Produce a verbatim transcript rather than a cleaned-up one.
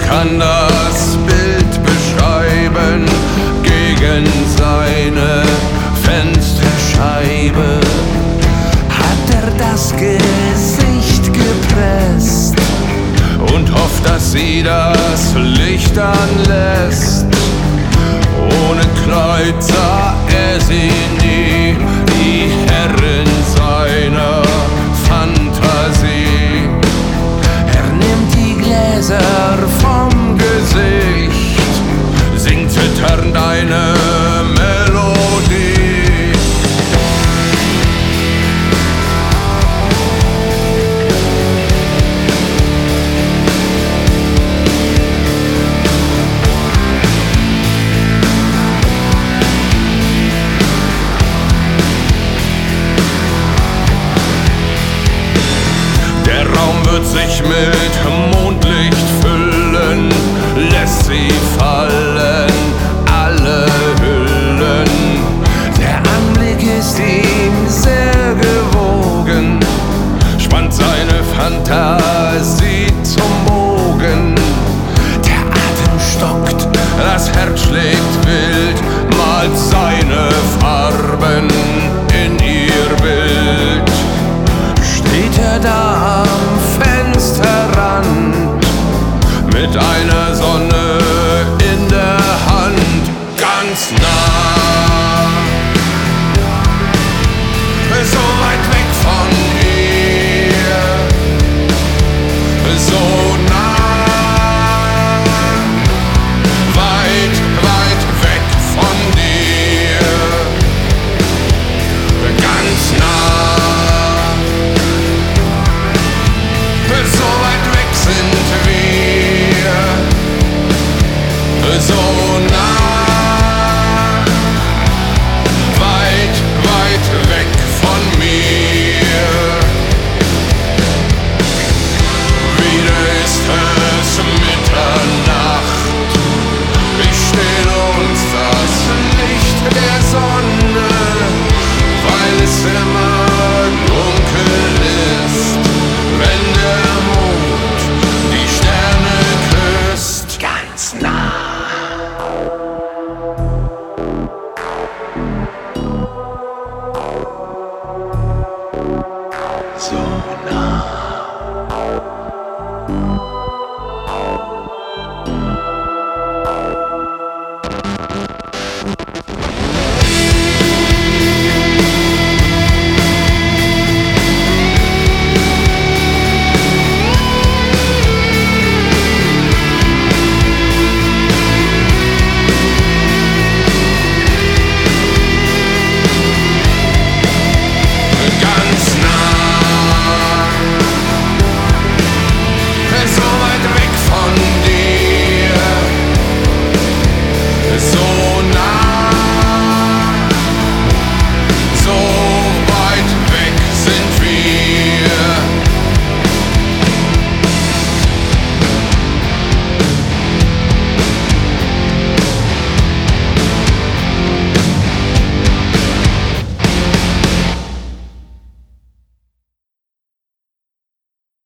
kann das Bild beschreiben gegen seine Fensterscheibe. Hat er das Gesicht gepresst und hofft, dass sie das Licht anlässt. Ohne Kleid sah er sie nie, die Herrin seiner Fantasie. Er nimmt die Gläser vom Gesicht, singt zitternd eine Melodie. Der Raum wird sich mit Mondlicht füllen, lässt sie fahren.